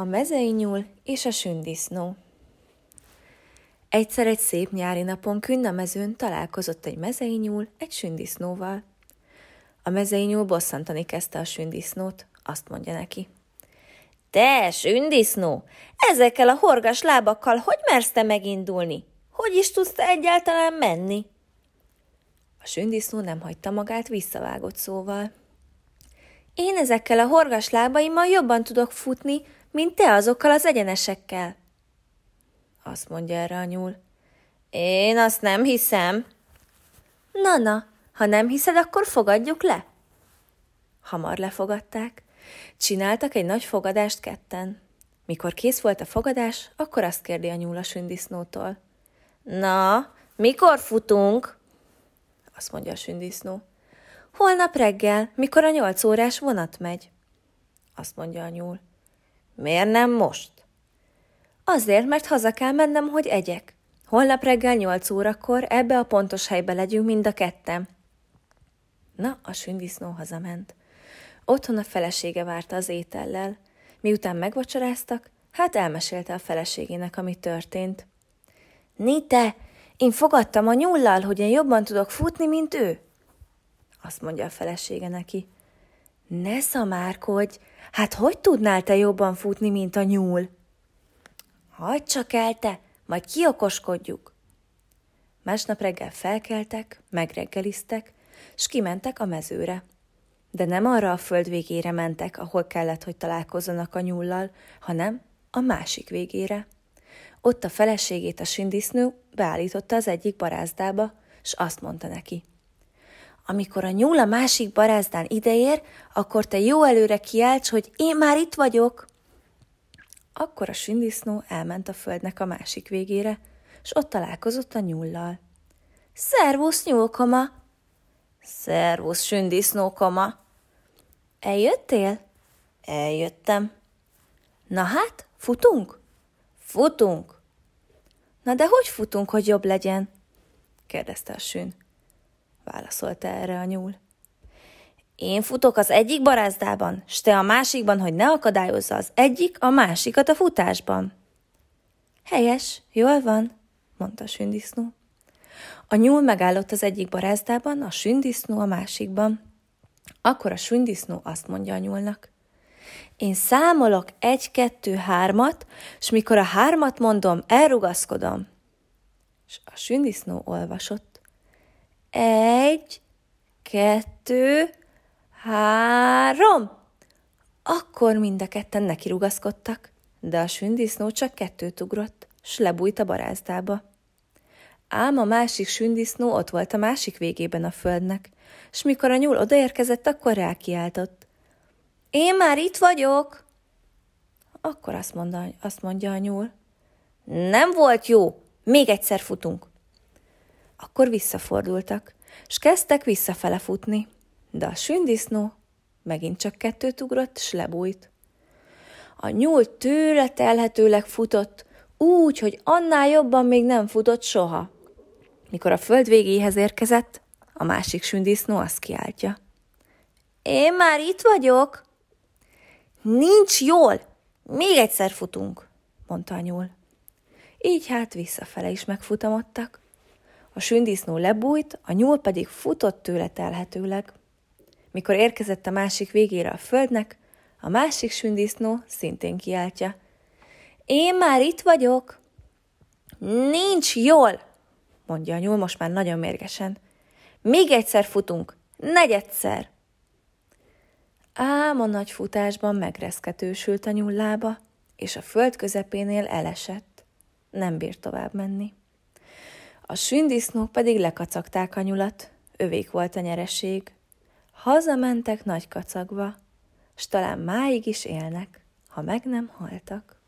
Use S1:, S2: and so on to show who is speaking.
S1: A mezei nyúl és a sündisznó. Egyszer egy szép nyári napon künn a mezőn találkozott egy mezei nyúl egy sündisznóval. A mezei nyúl bosszantani kezdte a sündisznót, azt mondja neki. Te, sündisznó, ezekkel a horgas lábakkal hogy mersz te megindulni? Hogy is tudsz te egyáltalán menni? A sündisznó nem hagyta magát, visszavágott szóval. Én ezekkel a horgas lábaimmal jobban tudok futni, mint te azokkal az egyenesekkel. Azt mondja erre a nyúl. Én azt nem hiszem. Na, ha nem hiszed, akkor fogadjuk le. Hamar lefogadták. Csináltak egy nagy fogadást ketten. Mikor kész volt a fogadás, akkor azt kérdi a nyúl a sündisznótól. Na, mikor futunk? Azt mondja a sündisznó. Holnap reggel, mikor a 8 órás vonat megy. Azt mondja a nyúl. Miért nem most? Azért, mert haza kell mennem, hogy egyek. Holnap reggel 8 órakor ebbe a pontos helybe legyünk mind a ketten. Na, a sündisznó hazament. Otthon a felesége várta az étellel. Miután megvacsoráztak, elmesélte a feleségének, ami történt. Te, én fogadtam a nyúllal, hogy én jobban tudok futni, mint ő. Azt mondja a felesége neki. Ne szamárkodj, hogy tudnál te jobban futni, mint a nyúl? Hagyd csak el te, majd kiokoskodjuk. Másnap reggel felkeltek, megreggeliztek, s kimentek a mezőre. De nem arra a föld végére mentek, ahol kellett, hogy találkozzanak a nyúllal, hanem a másik végére. Ott a feleségét a sündisznó beállította az egyik barázdába, s azt mondta neki. Amikor a nyúl a másik barázdán ideér, akkor te jó előre kiálts, hogy én már itt vagyok. Akkor a sündisznó elment a földnek a másik végére, s ott találkozott a nyúllal. Szervusz, nyúlkoma! Szervusz, sündisznókoma! Eljöttél? Eljöttem. Na futunk? Futunk. Na de hogy futunk, hogy jobb legyen? Kérdezte a sün. Válaszolta erre a nyúl. Én futok az egyik barázdában, s te a másikban, hogy ne akadályozza az egyik a másikat a futásban. Helyes, jól van, mondta a sündisznó. A nyúl megállott az egyik barázdában, a sündisznó a másikban. Akkor a sündisznó azt mondja a nyúlnak. Én számolok 1, 2, 3, s mikor a 3 mondom, elrugaszkodom. S a sündisznó olvasott. 1, 2, 3. Akkor mind a ketten nekirugaszkodtak, de a sündisznó csak 2 ugrott, s lebújt a barázdába. Ám a másik sündisznó ott volt a másik végében a földnek, s mikor a nyúl odaérkezett, akkor rákiáltott. Én már itt vagyok! Akkor azt mondja a nyúl. Nem volt jó, még egyszer futunk. Akkor visszafordultak, s kezdtek visszafele futni, de a sündisznó megint csak 2 ugrott, s lebújt. A nyúl tőle telhetőleg futott, úgy, hogy annál jobban még nem futott soha. Mikor a föld végéhez érkezett, a másik sündisznó azt kiáltja. Én már itt vagyok! Nincs jól, még egyszer futunk, mondta a nyúl. Így visszafele is megfutamodtak. A sündisznó lebújt, a nyúl pedig futott tőle telhetőleg. Mikor érkezett a másik végére a földnek, a másik sündisznó szintén kiáltja. Én már itt vagyok! Nincs jól, mondja a nyúl most már nagyon mérgesen. Még egyszer futunk, negyedszer! Ám a nagy futásban megreszketősült a nyúl lába, és a föld közepénél elesett. Nem bírt tovább menni. A sündisznók pedig lekacagták a nyulat, övék volt a nyereség. Hazamentek nagy kacagva, s talán máig is élnek, ha meg nem haltak.